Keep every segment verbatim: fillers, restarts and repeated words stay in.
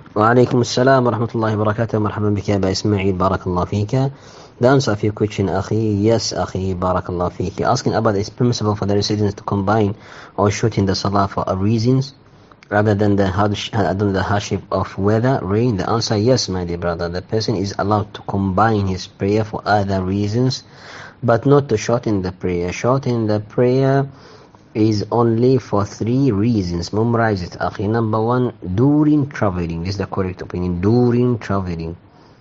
وعليكم السلام ورحمة الله وبركاته. مرحبا بك يا أبا إسماعيل، بارك الله فيك. The answer of your question, أخي, yes, أخي, بارك الله فيك. You're asking about it's permissible for the residents to combine or shoot in the salah for a reasons rather than the harsh, other than the hardship of weather, rain. The answer, yes, my dear brother. The person is allowed to combine his prayer for other reasons, but not to shorten the prayer. Shorten the prayer is only for three reasons. Memorize it, akhi. Number one, during traveling. This is the correct opinion. During traveling.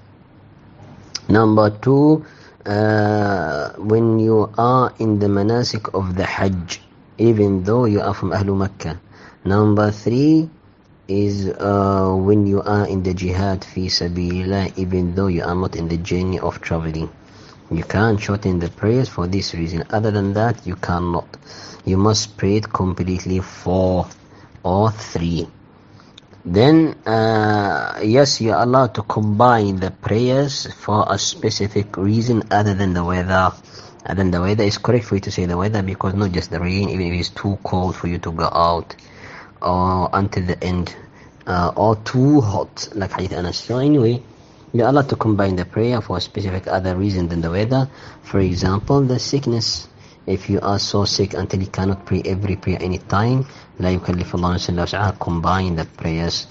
Number two, uh, when you are in the manasik of the Hajj, even though you are from Ahlul Makkah. Number three is uh, when you are in the jihad fi sabilillah, even though you are not in the journey of traveling. You can't shorten the prayers for this reason. Other than that, you cannot. You must pray it completely for all three. Then, uh, yes, you are allowed to combine the prayers for a specific reason other than the weather. Other than the weather, it's correct for you to say the weather, because not just the rain, even if it's too cold for you to go out or until the end, uh, or too hot, like Hadith Anas. So anyway, you're allowed to combine the prayer for a specific other reason than the weather. For example, the sickness. If you are so sick until you cannot pray every prayer any time, لا يكلف الله نفسا إلا وسعها, combine the prayers.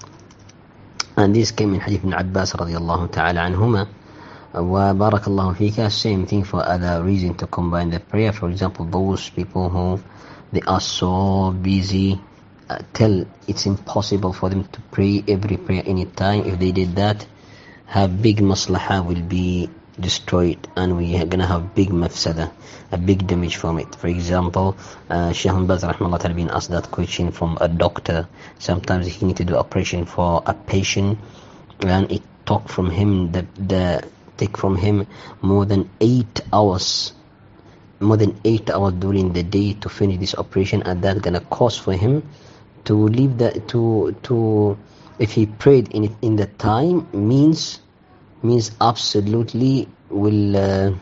And this came in Hadith ibn Abbas رضي الله تعالى عنهما. وبارك الله فيك. Same thing for other reason to combine the prayer. For example, those people who they are so busy uh, till it's impossible for them to pray every prayer any time. If they did that, have big maslaha will be destroyed, and we are gonna have big mafsada, a big damage from it. For example, uh, Shaykh bin Baz rahimahullah ta'ala been asked that question from a doctor. Sometimes he need to do operation for a patient, and it took from him the the take from him more than eight hours, more than eight hours during the day to finish this operation, and that's gonna cost for him to leave the to to if he prayed in it in the time means. means absolutely will uh,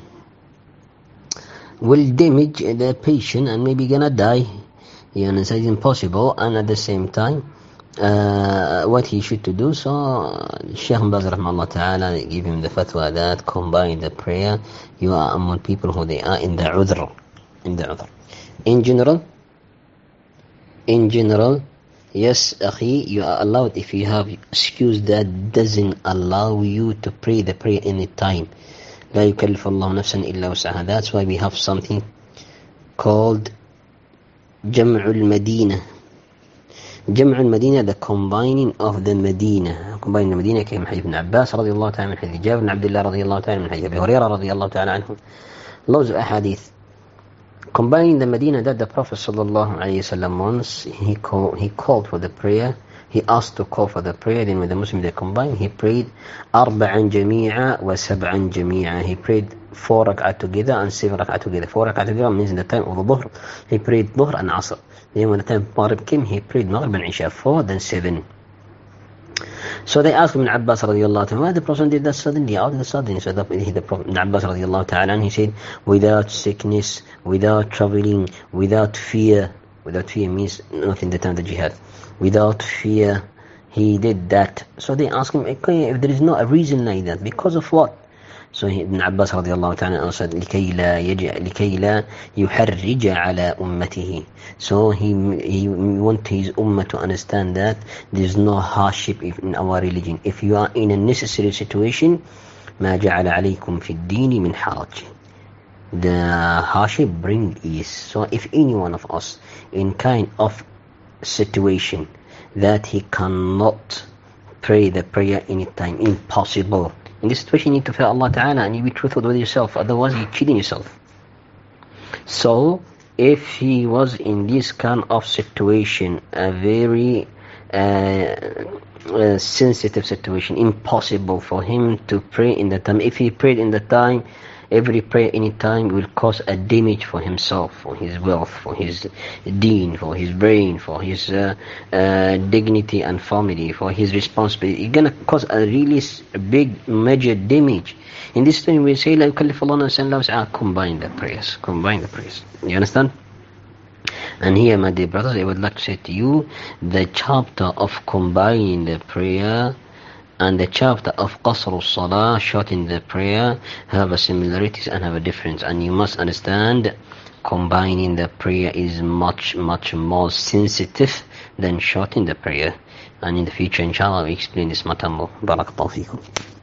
will damage the patient and maybe gonna die. You understand? It's impossible. And at the same time, uh, what he should to do, so Shaykh Baz rahimahullah ta'ala give him the fatwa that combine the prayer. You are among people who they are in the udhr, in the udhr. In general, in general, yes, akhi, you are allowed if you have excuse that doesn't allow you to pray the prayer any time. لا يكلف الله نفسا إلا وسعها. That's why we have something called جمع المدينة. جمع المدينة, the combining of the Medina. Combining the Medina came حديث ابن عباس رضي الله تعالى من حديث جابر بن عبد الله رضي الله تعالى من حديث أبي هريرة رضي الله تعالى عنه. Loads of ahadith. Combining the Medina, that the Prophet sallallahu alayhi wasallam once he called, he called for the prayer. He asked to call for the prayer. Then when the Muslims they combined, he prayed أربعا جميعا وسبعا جميعا. He prayed four rak'at together and seven rak'at together. Four rak'at together means in the time of the Dhuhr. He prayed Dhuhr and Asr. Then when the time of Maghrib came, he prayed Maghrib and Isha. Four, then seven. So they asked Ibn Abbas radiallahu ta'ala, why the Prophet did that suddenly, out of the sudden? So the, the Prophet Ibn Abbas radiallahu ta'ala, and he said, without sickness, without traveling, without fear. Without fear means not in the time of the jihad. Without fear, he did that. So they asked him, okay, if there is no a reason like that, because of what? So Ibn Abbas radiallahu ta'ala answered, لكي لا يجع لكي لا يحرج على أمته. So he he want his ummah to understand that there is no hardship in our religion. If you are in a necessary situation, ما جعل عليكم في الدين من حرج. The hardship bring ease. So if any one of us in kind of situation that he cannot pray the prayer anytime, impossible. In this situation, you need to fear Allah Ta'ala and you be truthful with yourself. Otherwise, you're cheating yourself. So, if he was in this kind of situation, a very uh, uh, sensitive situation, impossible for him to pray in the time. If he prayed in the time, every prayer any time will cause a damage for himself, for his wealth, for his deen, for his brain, for his uh, uh, dignity and family, for his responsibility. It's gonna cause a really big major damage. In this time we say, لا يكلف الله نفسا إلا وسعها. Combine the prayers, combine the prayers. You understand? And here, my dear brothers, I would like to say to you, the chapter of combining the prayer and the chapter of Qasr al-Salah, shortening the prayer, have a similarities and have a difference. And you must understand, combining the prayer is much, much more sensitive than shortening the prayer. And in the future, inshallah, we explain this matter more. Barakallahu feekum.